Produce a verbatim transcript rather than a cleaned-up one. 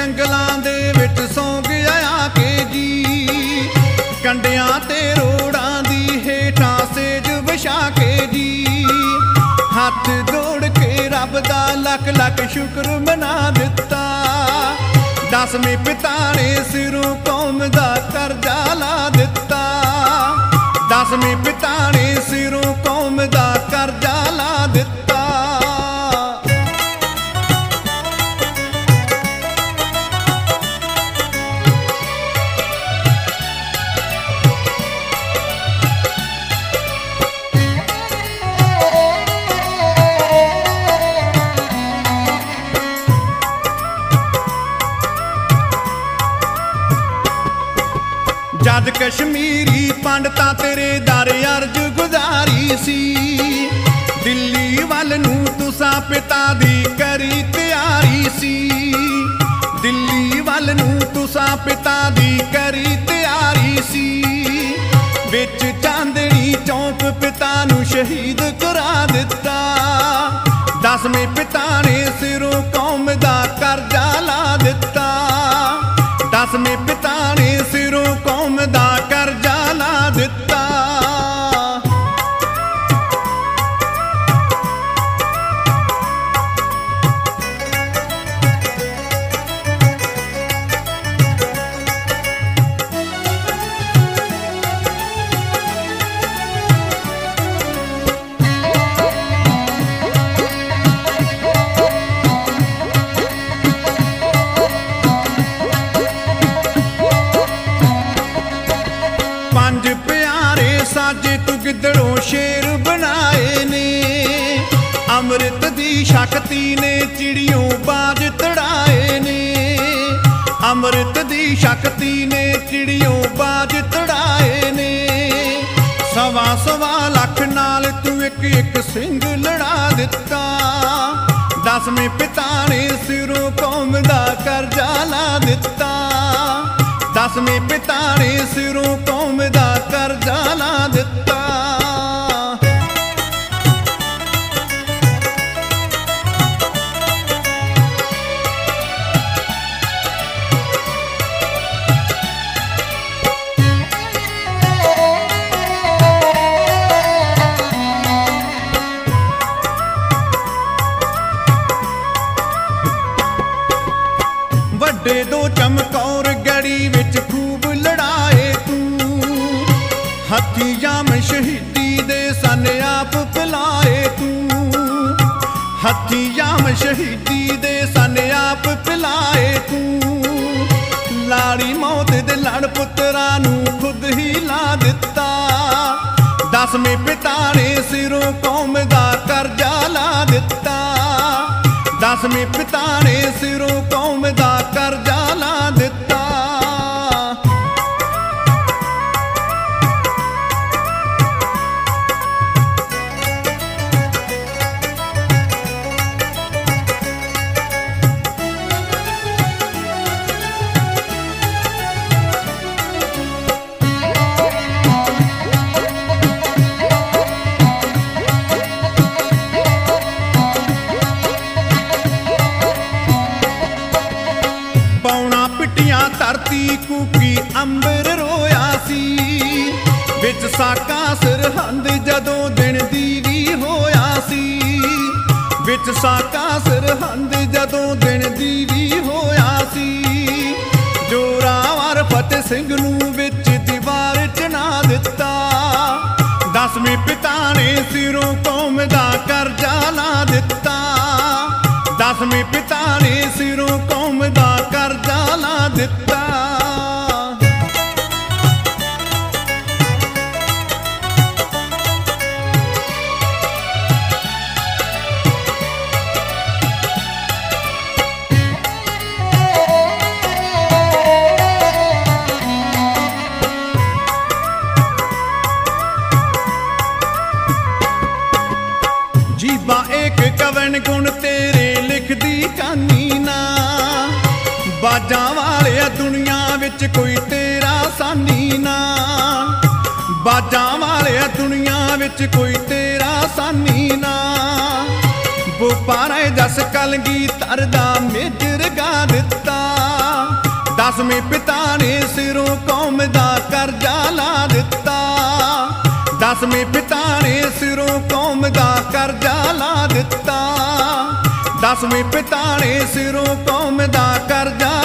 जंगलां दे विच सौ गया आके जी, कंडियां ते रोड़ां दी हेठां सेज विछा के जी। हथ जोड़ के रब दा लख लख शुक्र मना दिता, दसवें पिता ने सिरों कौम दा करजा ला दिता। दसवें पिता ने सिरों कौम दा करजा ला दिता। जद कश्मीरी पंडतां तेरे दर अर्ज गुजारी सी, दिल्ली वल नूं तुसां पिता दी करी तैयारी सी। दिल्ली वल नूं तुसां पिता दी करी तैयारी सी, विच चांदनी चौक पिता नूं शहीद करा दिता। दसवें पिता ने सिरों कौम दा करजा ला दिता। दसवें पिता ने सिरों कौम दा करजा ला दिता। पंज प्यारे साजे तू गिदड़ों शेर बनाए ने, अमृत दी शक्ति ने चिड़ियों बाज तड़ाए ने। अमृत दी शक्ति ने चिड़ियों बाज तड़ाए ने। सवा सवा लख नाल तू एक एक सिंह लड़ा दिता। दसवें पिता ने सिरों कौम दा करजा ला दिता। दसवें पिता ने सिरों कौम दा करजा ला दिता। वड्डे दो चमकौर गढ़ी विच खूब लड़ाए तू, हथी जाम शहीदी दे सन आप पिलाए तू। हथी जाम शहीदी दे सन आप पिलाए तू। लाड़ी मौत दे लड़ पुत्रा नूं खुद ही ला दिता। दसवें पिता ने सिरों कौम दा करजा ला दिता। दसवें पिता ने सिरों कौम दा करजा ला दिता। धरती कूकी अंबर रोया सी, विच साका सरहंद जदों दिन दीवी होया सी। विच साका सरहंद जदों दिन दीवी होया सी। जोरावर फतेह सिंह नूं विच दीवार चना दिता। दसवें पिता ने सिरों कौम दा करजा ला दिता। दसवें पिता ने सिरों कौम दा करजा ला दिता। जीबा एक कवन गुण तेरे लिखदी कहानी ना, बाजा वाले दुनिया विच कोई तेरा सानी ना। बाजा वाले दुनिया विच कोई तेरा सानी ना। बुपारे जस कलगी तरदा मेजर गा दिता। ਦਸਵੇਂ ਪਿਤਾ ਨੇ ਸਿਰੋਂ ਕੌਮ ਦਾ ਕਰਜ਼ਾ ਲਾ ਦਿੱਤਾ। ਦਸਵੇਂ ਪਿਤਾ ਨੇ ਸਿਰੋਂ ਕੌਮ ਦਾ ਕਰਜ਼ਾ ਲਾ ਦਿੱਤਾ। ਦਸਵੇਂ ਪਿਤਾ ਨੇ ਸਿਰੋਂ ਕੌਮ ਦਾ ਕਰਜ਼ਾ